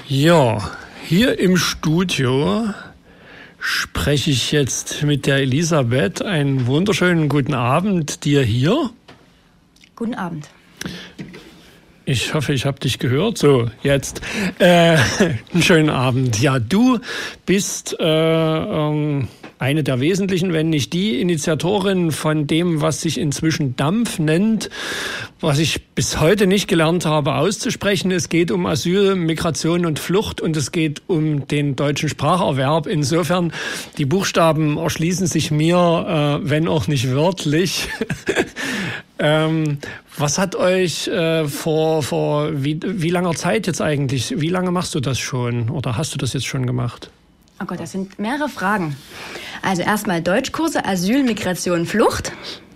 Ja, hier im Studio spreche ich jetzt mit der Elisabeth. Einen wunderschönen guten Abend dir hier. Guten Abend. Ich hoffe, ich habe dich gehört. So, jetzt. Einen schönen Abend. Ja, du bist eine der wesentlichen, wenn nicht die Initiatorin von dem, was sich inzwischen DAMF nennt, was ich bis heute nicht gelernt habe auszusprechen. Es geht um Asyl, Migration und Flucht und es geht um den deutschen Spracherwerb. Insofern, die Buchstaben erschließen sich mir, wenn auch nicht wörtlich. Was hat euch vor wie langer Zeit jetzt eigentlich, wie lange machst du das schon oder hast du das jetzt schon gemacht? Oh Gott, das sind mehrere Fragen. Also erstmal Deutschkurse, Asyl, Migration, Flucht.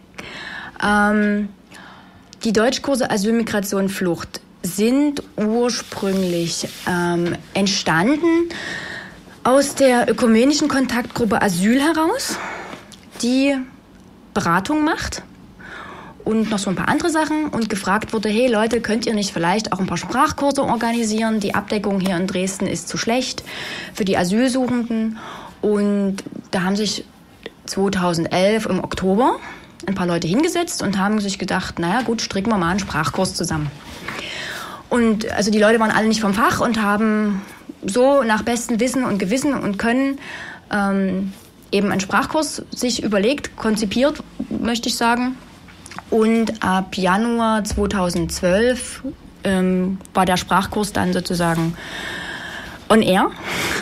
Die Deutschkurse Asyl, Migration, Flucht sind ursprünglich entstanden aus der ökumenischen Kontaktgruppe Asyl heraus, die Beratung macht und noch so ein paar andere Sachen und gefragt wurde, hey Leute, könnt ihr nicht vielleicht auch ein paar Sprachkurse organisieren? Die Abdeckung hier in Dresden ist zu schlecht für die Asylsuchenden. Und da haben sich 2011 im Oktober ein paar Leute hingesetzt und haben sich gedacht, naja gut, stricken wir mal einen Sprachkurs zusammen. Und also die Leute waren alle nicht vom Fach und haben so nach bestem Wissen und Gewissen und Können eben einen Sprachkurs sich überlegt, konzipiert, möchte ich sagen. Und ab Januar 2012 war der Sprachkurs dann sozusagen on air.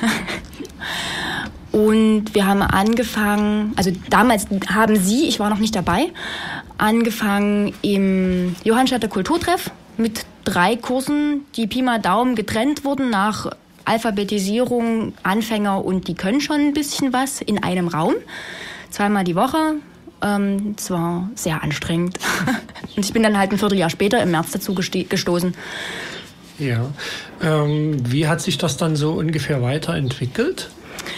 Und wir haben angefangen, also damals haben Sie, ich war noch nicht dabei, angefangen im Johannstädter Kulturtreff mit 3 Kursen, die Pi mal Daumen getrennt wurden nach Alphabetisierung, Anfänger und die können schon ein bisschen was in einem Raum, 2-mal die Woche. Es war sehr anstrengend. Und ich bin dann halt ein Vierteljahr später im März dazu gestoßen. Ja. Wie hat sich das dann so ungefähr weiterentwickelt?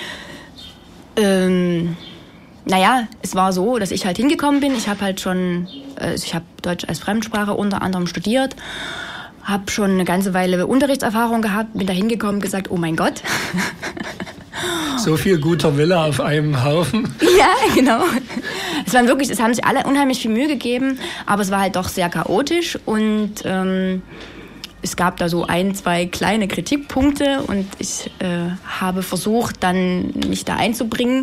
Naja, es war so, dass ich halt hingekommen bin. Ich habe halt schon, ich habe Deutsch als Fremdsprache unter anderem studiert, habe schon eine ganze Weile Unterrichtserfahrung gehabt, bin da hingekommen und gesagt, oh mein Gott. So viel guter Wille auf einem Haufen. Ja, genau. Es haben sich alle unheimlich viel Mühe gegeben, aber es war halt doch sehr chaotisch und es gab da so 1-2 kleine Kritikpunkte und ich habe versucht, dann mich da einzubringen.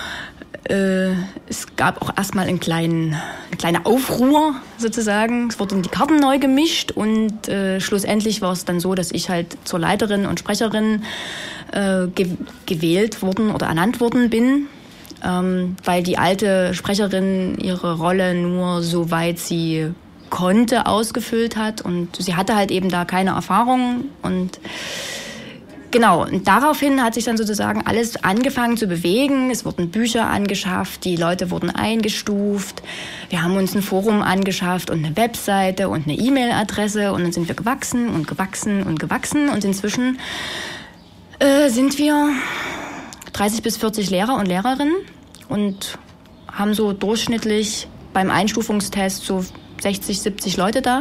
Es gab auch erstmal eine kleine Aufruhr sozusagen. Es wurden die Karten neu gemischt und schlussendlich war es dann so, dass ich halt zur Leiterin und Sprecherin gewählt worden oder ernannt worden bin, weil die alte Sprecherin ihre Rolle nur soweit sie konnte ausgefüllt hat und sie hatte halt eben da keine Erfahrung und genau, und daraufhin hat sich dann sozusagen alles angefangen zu bewegen. Es wurden Bücher angeschafft, die Leute wurden eingestuft. Wir haben uns ein Forum angeschafft und eine Webseite und eine E-Mail-Adresse und dann sind wir gewachsen und gewachsen und gewachsen und inzwischen sind wir 30 bis 40 Lehrer und Lehrerinnen und haben so durchschnittlich beim Einstufungstest so 60, 70 Leute da.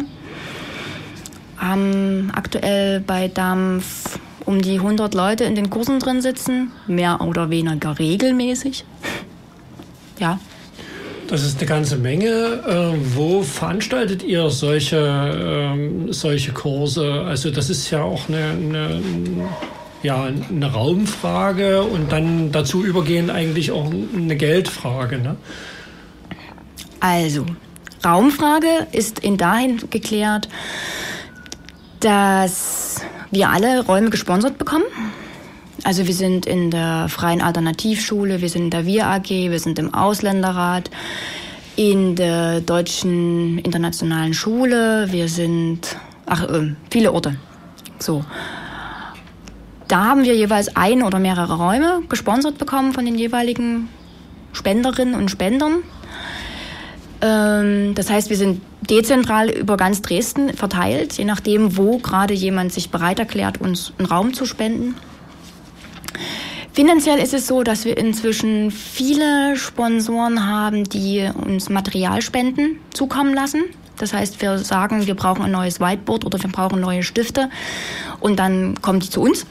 Haben aktuell bei DAMF um die 100 Leute in den Kursen drin sitzen, mehr oder weniger regelmäßig. Ja. Das ist eine ganze Menge. Wo veranstaltet ihr solche Kurse? Also das ist ja auch eine Raumfrage und dann dazu übergehend eigentlich auch eine Geldfrage, ne? Also, Raumfrage ist in dahin geklärt, dass wir alle Räume gesponsert bekommen. Also wir sind in der Freien Alternativschule, wir sind in der Wir AG, wir sind im Ausländerrat, in der Deutschen Internationalen Schule, wir sind viele Orte. So. Da haben wir jeweils ein oder mehrere Räume gesponsert bekommen von den jeweiligen Spenderinnen und Spendern. Das heißt, wir sind dezentral über ganz Dresden verteilt, je nachdem, wo gerade jemand sich bereit erklärt, uns einen Raum zu spenden. Finanziell ist es so, dass wir inzwischen viele Sponsoren haben, die uns Materialspenden zukommen lassen. Das heißt, wir sagen, wir brauchen ein neues Whiteboard oder wir brauchen neue Stifte und dann kommen die zu uns.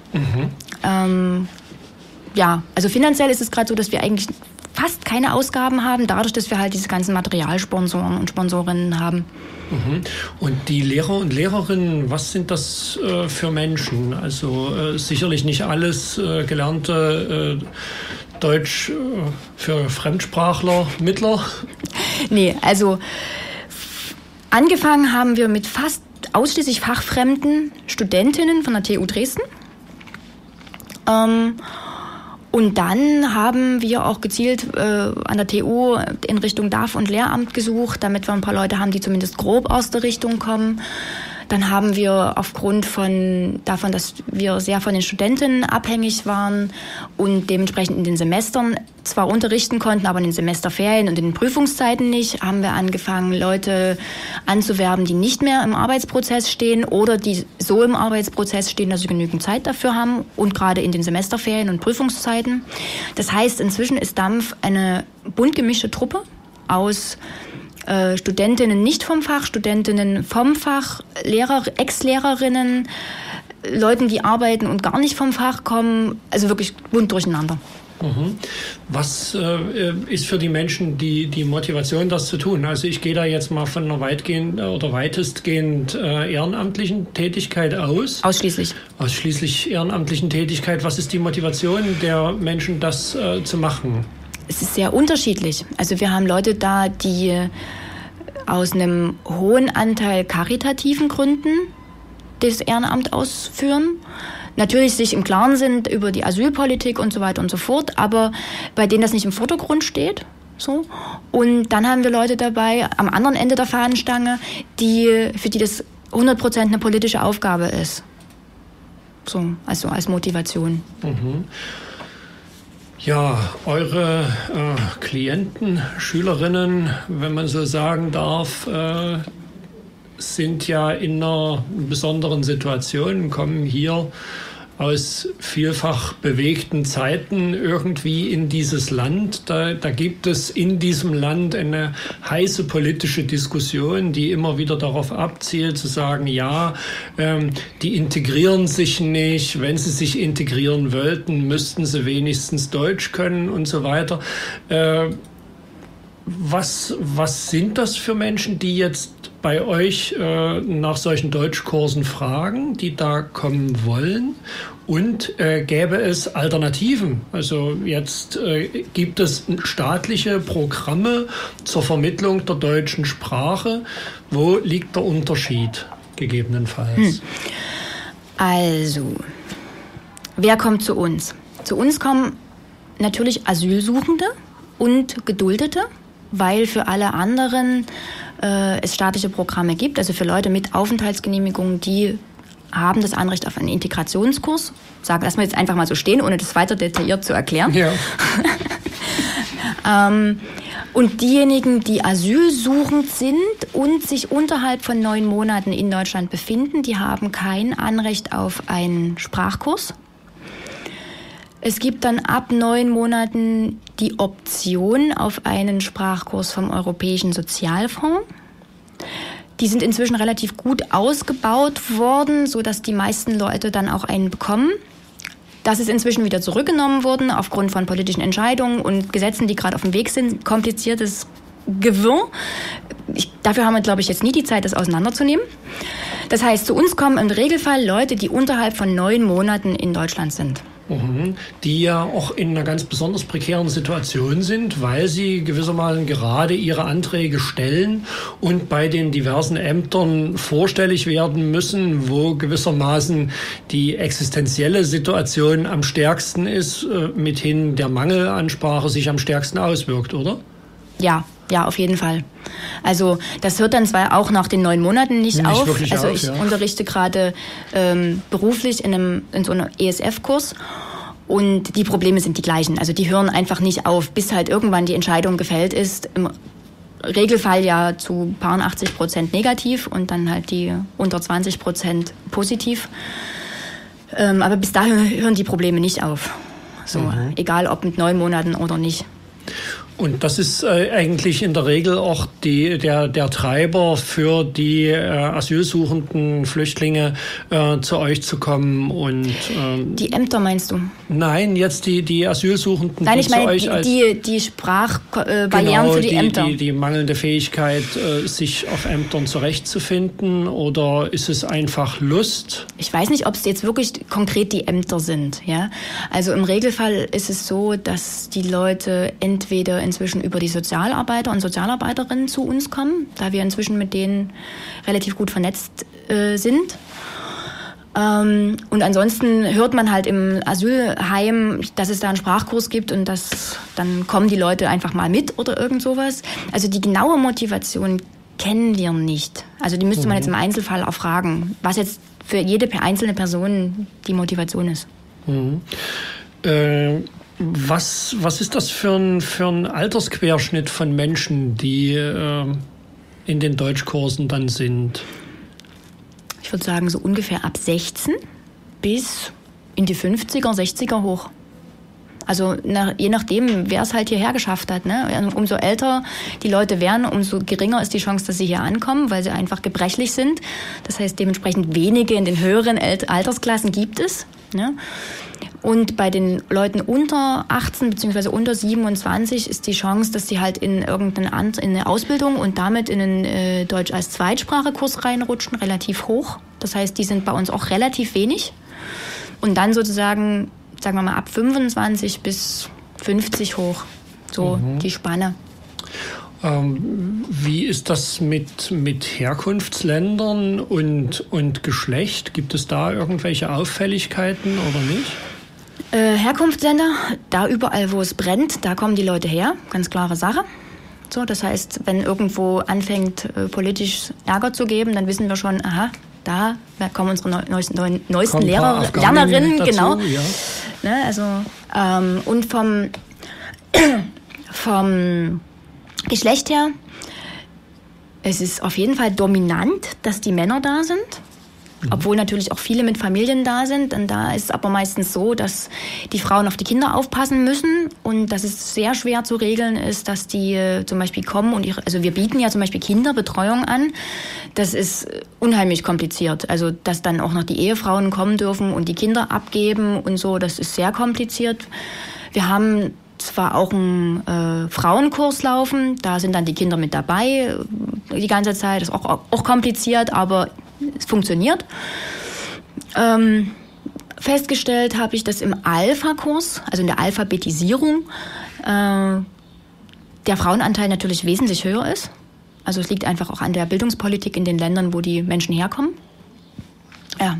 Also finanziell ist es gerade so, dass wir eigentlich fast keine Ausgaben haben, dadurch, dass wir halt diese ganzen Materialsponsoren und Sponsorinnen haben. Und die Lehrer und Lehrerinnen, was sind das für Menschen? Also sicherlich nicht alles gelernte Deutsch für Fremdsprachler, Mittler? Nee, also angefangen haben wir mit fast ausschließlich fachfremden Studentinnen von der TU Dresden. Und dann haben wir auch gezielt an der TU in Richtung DAF und Lehramt gesucht, damit wir ein paar Leute haben, die zumindest grob aus der Richtung kommen. Dann haben wir aufgrund davon, dass wir sehr von den Studentinnen abhängig waren und dementsprechend in den Semestern zwar unterrichten konnten, aber in den Semesterferien und in den Prüfungszeiten nicht, haben wir angefangen, Leute anzuwerben, die nicht mehr im Arbeitsprozess stehen oder die so im Arbeitsprozess stehen, dass sie genügend Zeit dafür haben und gerade in den Semesterferien und Prüfungszeiten. Das heißt, inzwischen ist DAMF eine bunt gemischte Truppe aus Studentinnen nicht vom Fach, Studentinnen vom Fach, Ex-Lehrerinnen, Leuten, die arbeiten und gar nicht vom Fach kommen, also wirklich bunt durcheinander. Was ist für die Menschen die Motivation, das zu tun? Also ich gehe da jetzt mal von einer weitestgehend ehrenamtlichen Tätigkeit aus. Ausschließlich. Ausschließlich ehrenamtlichen Tätigkeit. Was ist die Motivation der Menschen, das zu machen? Es ist sehr unterschiedlich. Also wir haben Leute da, die aus einem hohen Anteil karitativen Gründen das Ehrenamt ausführen. Natürlich sich im Klaren sind über die Asylpolitik und so weiter und so fort, aber bei denen das nicht im Vordergrund steht. So. Und dann haben wir Leute dabei, am anderen Ende der Fahnenstange, für die das 100% eine politische Aufgabe ist. So, also als Motivation. Ja, eure Klienten, Schülerinnen, wenn man so sagen darf, sind ja in einer besonderen Situation, kommen hier aus vielfach bewegten Zeiten irgendwie in dieses Land. Da gibt es in diesem Land eine heiße politische Diskussion, die immer wieder darauf abzielt, zu sagen, ja, die integrieren sich nicht. Wenn sie sich integrieren wollten, müssten sie wenigstens Deutsch können und so weiter. Was sind das für Menschen, die jetzt bei euch nach solchen Deutschkursen fragen, die da kommen wollen? Und gäbe es Alternativen? Also jetzt gibt es staatliche Programme zur Vermittlung der deutschen Sprache. Wo liegt der Unterschied gegebenenfalls? Also, wer kommt zu uns? Zu uns kommen natürlich Asylsuchende und Geduldete, weil für alle anderen es staatliche Programme gibt, also für Leute mit Aufenthaltsgenehmigung, die haben das Anrecht auf einen Integrationskurs. Lassen wir jetzt einfach mal so stehen, ohne das weiter detailliert zu erklären. Ja. Und diejenigen, die asylsuchend sind und sich unterhalb von 9 Monaten in Deutschland befinden, die haben kein Anrecht auf einen Sprachkurs. Es gibt dann ab 9 Monaten die Option auf einen Sprachkurs vom Europäischen Sozialfonds. Die sind inzwischen relativ gut ausgebaut worden, sodass die meisten Leute dann auch einen bekommen. Das ist inzwischen wieder zurückgenommen worden aufgrund von politischen Entscheidungen und Gesetzen, die gerade auf dem Weg sind. Kompliziertes Gewirr. Dafür haben wir, glaube ich, jetzt nie die Zeit, das auseinanderzunehmen. Das heißt, zu uns kommen im Regelfall Leute, die unterhalb von 9 Monaten in Deutschland sind. Die ja auch in einer ganz besonders prekären Situation sind, weil sie gewissermaßen gerade ihre Anträge stellen und bei den diversen Ämtern vorstellig werden müssen, wo gewissermaßen die existenzielle Situation am stärksten ist, mithin der Mangel an Sprache sich am stärksten auswirkt, oder? Ja, auf jeden Fall. Also das hört dann zwar auch nach den 9 Monaten nicht auf. Also ich unterrichte gerade beruflich in so einem ESF-Kurs und die Probleme sind die gleichen. Also die hören einfach nicht auf, bis halt irgendwann die Entscheidung gefällt ist. Im Regelfall ja zu paar 80% negativ und dann halt die unter 20% positiv. Aber bis dahin hören die Probleme nicht auf. So, egal ob mit 9 Monaten oder nicht. Und das ist eigentlich in der Regel auch der Treiber für die asylsuchenden Flüchtlinge, zu euch zu kommen und die Ämter meinst du? Nein, jetzt die Asylsuchenden. Nein, ich meine die Sprachbarrieren für die Ämter. Die mangelnde Fähigkeit, sich auf Ämtern zurechtzufinden, oder ist es einfach Lust? Ich weiß nicht, ob es jetzt wirklich konkret die Ämter sind. Ja? Also im Regelfall ist es so, dass die Leute entweder inzwischen über die Sozialarbeiter und Sozialarbeiterinnen zu uns kommen, da wir inzwischen mit denen relativ gut vernetzt sind. Und ansonsten hört man halt im Asylheim, dass es da einen Sprachkurs gibt und dann kommen die Leute einfach mal mit oder irgend sowas. Also die genaue Motivation kennen wir nicht. Also die müsste man jetzt im Einzelfall auch fragen, was jetzt für jede einzelne Person die Motivation ist. Mhm. Was ist das für ein Altersquerschnitt von Menschen, die in den Deutschkursen dann sind? Ich würde sagen, so ungefähr ab 16 bis in die 50er, 60er hoch. Also je nachdem, wer es halt hierher geschafft hat. Ne? Umso älter die Leute werden, umso geringer ist die Chance, dass sie hier ankommen, weil sie einfach gebrechlich sind. Das heißt, dementsprechend wenige in den höheren Altersklassen gibt es. Ne? Und bei den Leuten unter 18 bzw. unter 27 ist die Chance, dass sie halt in eine Ausbildung und damit in einen Deutsch als Zweitsprachekurs reinrutschen, relativ hoch. Das heißt, die sind bei uns auch relativ wenig. Und dann sozusagen, sagen wir mal, ab 25 bis 50 hoch. So die Spanne. Wie ist das mit Herkunftsländern und Geschlecht? Gibt es da irgendwelche Auffälligkeiten oder nicht? Herkunftsländer, da überall, wo es brennt, da kommen die Leute her. Ganz klare Sache. So, das heißt, wenn irgendwo anfängt, politisch Ärger zu geben, dann wissen wir schon, aha, da kommen unsere neuesten Lernerinnen, dazu, genau. Ja. Ne, also, und vom Geschlecht her, es ist auf jeden Fall dominant, dass die Männer da sind. Obwohl natürlich auch viele mit Familien da sind. Und da ist es aber meistens so, dass die Frauen auf die Kinder aufpassen müssen und dass es sehr schwer zu regeln ist, dass die zum Beispiel kommen und also wir bieten ja zum Beispiel Kinderbetreuung an. Das ist unheimlich kompliziert. Also dass dann auch noch die Ehefrauen kommen dürfen und die Kinder abgeben und so, das ist sehr kompliziert. Wir haben zwar auch einen Frauenkurs laufen, da sind dann die Kinder mit dabei die ganze Zeit. Das ist auch kompliziert, aber es funktioniert. Festgestellt habe ich, dass im Alpha-Kurs, also in der Alphabetisierung, der Frauenanteil natürlich wesentlich höher ist. Also es liegt einfach auch an der Bildungspolitik in den Ländern, wo die Menschen herkommen. Ja.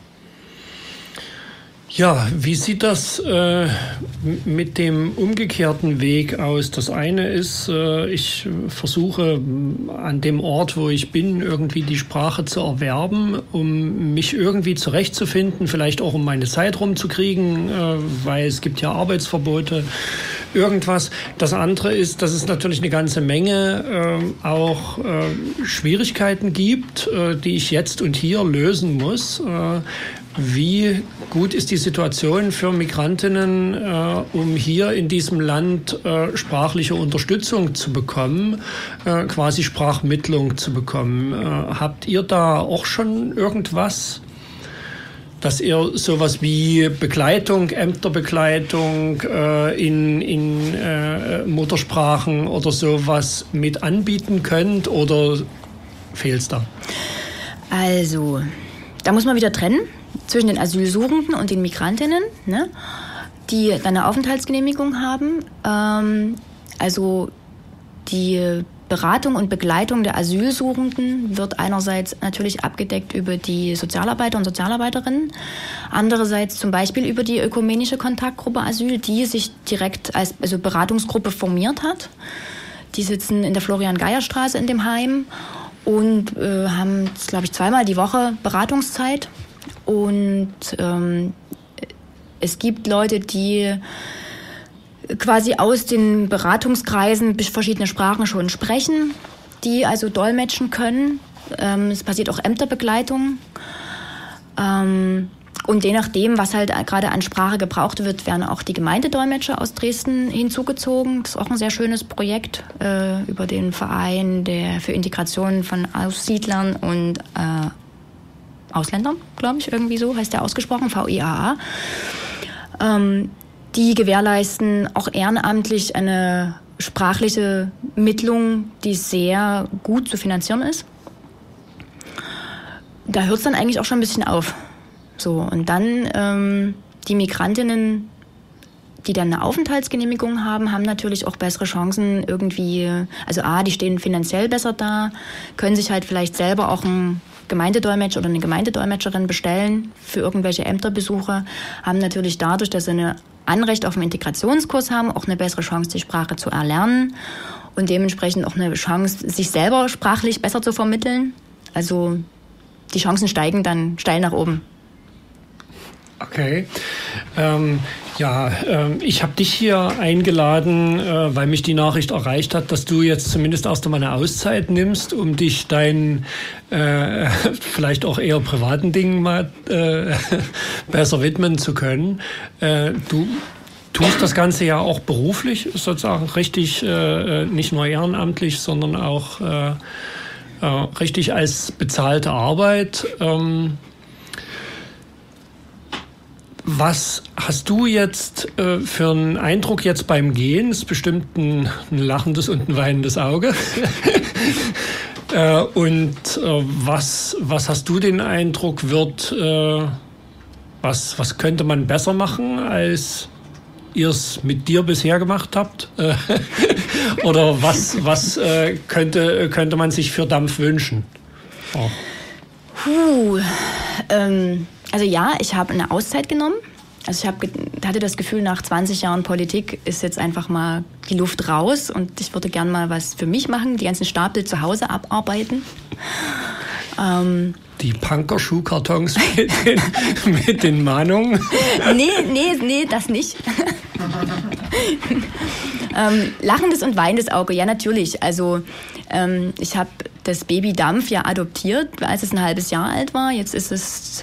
Ja, wie sieht das mit dem umgekehrten Weg aus? Das eine ist, ich versuche an dem Ort, wo ich bin, irgendwie die Sprache zu erwerben, um mich irgendwie zurechtzufinden, vielleicht auch um meine Zeit rumzukriegen, weil es gibt ja Arbeitsverbote, irgendwas. Das andere ist, dass es natürlich eine ganze Menge auch Schwierigkeiten gibt, die ich jetzt und hier lösen muss. Wie gut ist die Situation für Migrantinnen, um hier in diesem Land sprachliche Unterstützung zu bekommen, quasi Sprachmittlung zu bekommen? Habt ihr da auch schon irgendwas, dass ihr sowas wie Begleitung, Ämterbegleitung in Muttersprachen oder sowas mit anbieten könnt, oder fehlt's da? Also, da muss man wieder trennen zwischen den Asylsuchenden und den Migrantinnen, ne, die dann eine Aufenthaltsgenehmigung haben. Also die Beratung und Begleitung der Asylsuchenden wird einerseits natürlich abgedeckt über die Sozialarbeiter und Sozialarbeiterinnen, andererseits zum Beispiel über die ökumenische Kontaktgruppe Asyl, die sich direkt als Beratungsgruppe formiert hat. Die sitzen in der Florian-Geier-Straße in dem Heim und haben, glaube ich, 2-mal die Woche Beratungszeit. Und es gibt Leute, die quasi aus den Beratungskreisen verschiedene Sprachen schon sprechen, die also dolmetschen können. Es passiert auch Ämterbegleitung. Und je nachdem, was halt gerade an Sprache gebraucht wird, werden auch die Gemeindedolmetscher aus Dresden hinzugezogen. Das ist auch ein sehr schönes Projekt über den Verein für Integration von Aussiedlern und Ausländern, glaube ich, irgendwie so heißt der ausgesprochen, VIAA. Die gewährleisten auch ehrenamtlich eine sprachliche Mittlung, die sehr gut zu finanzieren ist. Da hört es dann eigentlich auch schon ein bisschen auf. So, und dann die Migrantinnen, die dann eine Aufenthaltsgenehmigung haben, haben natürlich auch bessere Chancen irgendwie, also die stehen finanziell besser da, können sich halt vielleicht selber auch einen Gemeindedolmetscher oder eine Gemeindedolmetscherin bestellen für irgendwelche Ämterbesuche, haben natürlich dadurch, dass sie ein Anrecht auf einen Integrationskurs haben, auch eine bessere Chance, die Sprache zu erlernen und dementsprechend auch eine Chance, sich selber sprachlich besser zu vermitteln. Also die Chancen steigen dann steil nach oben. Okay. Ich habe dich hier eingeladen, weil mich die Nachricht erreicht hat, dass du jetzt zumindest erst einmal eine Auszeit nimmst, um dich deinen vielleicht auch eher privaten Dingen mal besser widmen zu können. Du tust das Ganze ja auch beruflich, sozusagen richtig, nicht nur ehrenamtlich, sondern auch richtig als bezahlte Arbeit. Was hast du jetzt für einen Eindruck jetzt beim Gehen? Das ist bestimmt ein lachendes und ein weinendes Auge. Was hast du den Eindruck, was könnte man besser machen, als ihr es mit dir bisher gemacht habt? Oder was könnte man sich für Dampf wünschen? Also ja, ich habe eine Auszeit genommen. Also ich hatte das Gefühl, nach 20 Jahren Politik ist jetzt einfach mal die Luft raus und ich würde gern mal was für mich machen, die ganzen Stapel zu Hause abarbeiten. Die Punker-Schuhkartons mit den Mahnungen? Nee, das nicht. Lachendes und weinendes Auge, ja natürlich. Also ich habe das Baby Dampf ja adoptiert, als es ein halbes Jahr alt war. Jetzt ist es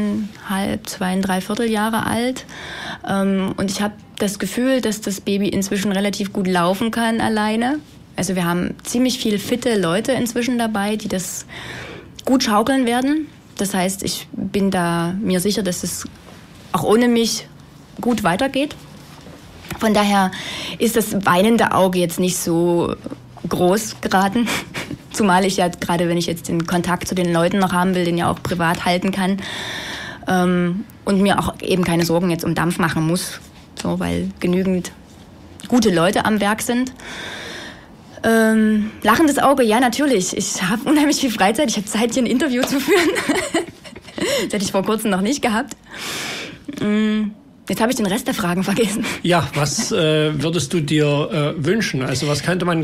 2,5 Jahre alt. Und ich habe das Gefühl, dass das Baby inzwischen relativ gut laufen kann alleine. Also wir haben ziemlich viele fitte Leute inzwischen dabei, die das gut schaukeln werden. Das heißt, ich bin da mir sicher, dass es auch ohne mich gut weitergeht. Von daher ist das weinende Auge jetzt nicht so groß geraten. Zumal ich ja gerade, wenn ich jetzt den Kontakt zu den Leuten noch haben will, den ja auch privat halten kann und mir auch eben keine Sorgen jetzt um Dampf machen muss, so, weil genügend gute Leute am Werk sind. Lachendes Auge, ja natürlich. Ich habe unheimlich viel Freizeit. Ich habe Zeit, hier ein Interview zu führen. Das hätte ich vor kurzem noch nicht gehabt. Jetzt habe ich den Rest der Fragen vergessen. Ja, was würdest du dir wünschen? Also was könnte man,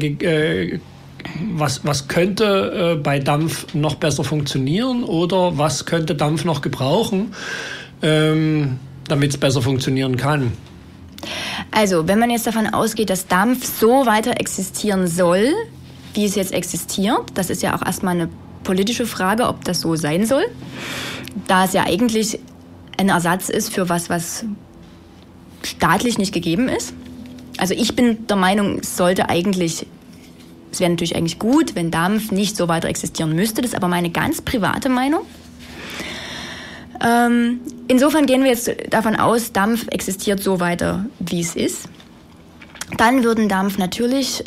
was könnte bei Dampf noch besser funktionieren oder was könnte Dampf noch gebrauchen, damit es besser funktionieren kann? Also, wenn man jetzt davon ausgeht, dass Dampf so weiter existieren soll, wie es jetzt existiert, das ist ja auch erstmal eine politische Frage, ob das so sein soll, da es ja eigentlich ein Ersatz ist für was staatlich nicht gegeben ist. Also ich bin der Meinung, es wäre natürlich eigentlich gut, wenn Dampf nicht so weiter existieren müsste. Das ist aber meine ganz private Meinung. Insofern gehen wir jetzt davon aus, Dampf existiert so weiter, wie es ist. Dann würden Dampf natürlich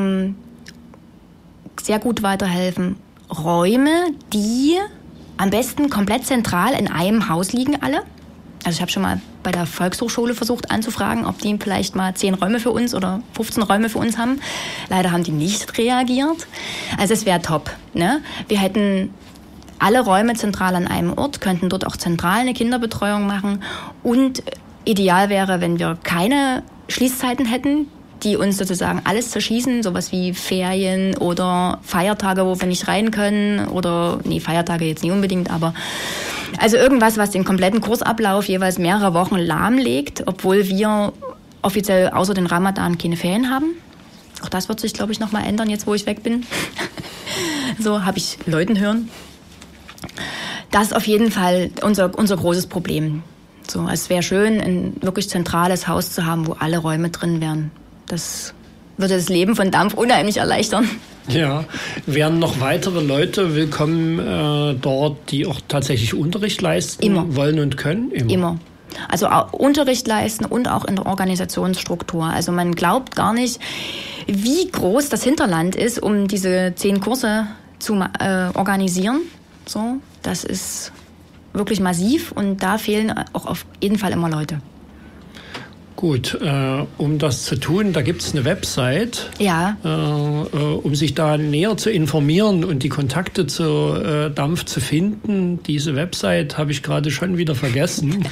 sehr gut weiterhelfen. Räume, die am besten komplett zentral in einem Haus liegen alle. Also ich habe schon mal bei der Volkshochschule versucht anzufragen, ob die vielleicht mal 10 Räume für uns oder 15 Räume für uns haben. Leider haben die nicht reagiert. Also es wäre top, ne? Wir hätten alle Räume zentral an einem Ort, könnten dort auch zentral eine Kinderbetreuung machen. Und ideal wäre, wenn wir keine Schließzeiten hätten, die uns sozusagen alles zerschießen, sowas wie Ferien oder Feiertage, wo wir nicht rein können. Feiertage jetzt nicht unbedingt, aber also irgendwas, was den kompletten Kursablauf jeweils mehrere Wochen lahmlegt, obwohl wir offiziell außer den Ramadan keine Ferien haben. Auch das wird sich, glaube ich, noch mal ändern, jetzt wo ich weg bin. So habe ich Leuten hören. Das ist auf jeden Fall unser großes Problem. So, es wäre schön, ein wirklich zentrales Haus zu haben, wo alle Räume drin wären. Das würde das Leben von Dampf unheimlich erleichtern. Ja, wären noch weitere Leute willkommen dort, die auch tatsächlich Unterricht leisten wollen und können? Immer. Also auch Unterricht leisten und auch in der Organisationsstruktur. Also man glaubt gar nicht, wie groß das Hinterland ist, um diese 10 Kurse zu organisieren. So, das ist wirklich massiv und da fehlen auch auf jeden Fall immer Leute. Gut, um das zu tun, da gibt es eine Website, um sich da näher zu informieren und die Kontakte zu Dampf zu finden. Diese Website habe ich gerade schon wieder vergessen.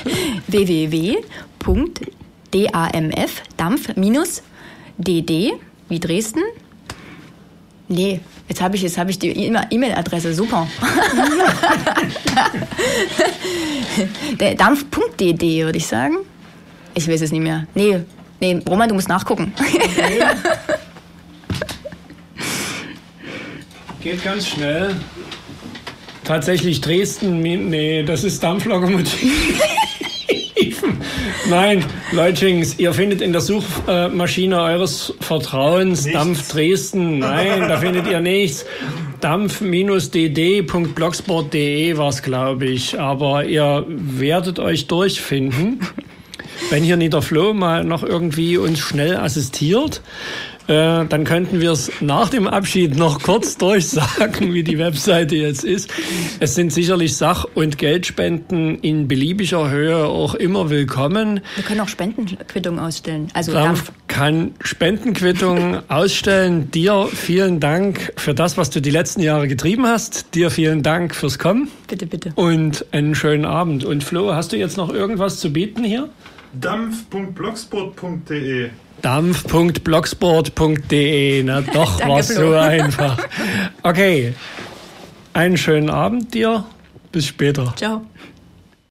www.dampf-dd wie Dresden. Nee, jetzt habe ich die E-Mail-Adresse, super. Der Dampf.dd würde ich sagen. Ich weiß es nicht mehr. Nee, Roman, du musst nachgucken. Okay. Geht ganz schnell. Tatsächlich Dresden, nee, das ist Dampflokomotiven. Nein, Leutchings, ihr findet in der Suchmaschine eures Vertrauens nichts. Dampf Dresden. Nein, da findet ihr nichts. Dampf-dd.blogsport.de war es, glaube ich. Aber ihr werdet euch durchfinden. Wenn hier nicht der Flo mal noch irgendwie uns schnell assistiert, dann könnten wir es nach dem Abschied noch kurz durchsagen, wie die Webseite jetzt ist. Es sind sicherlich Sach- und Geldspenden in beliebiger Höhe auch immer willkommen. Wir können auch Spendenquittungen ausstellen. Also Dampf kann Spendenquittungen ausstellen. Dir vielen Dank für das, was du die letzten Jahre getrieben hast. Dir vielen Dank fürs Kommen. Bitte, bitte. Und einen schönen Abend. Und Flo, hast du jetzt noch irgendwas zu bieten hier? Dampf.blogsport.de Dampf.blogsport.de. Na doch, war so einfach. Okay, einen schönen Abend dir. Bis später. Ciao.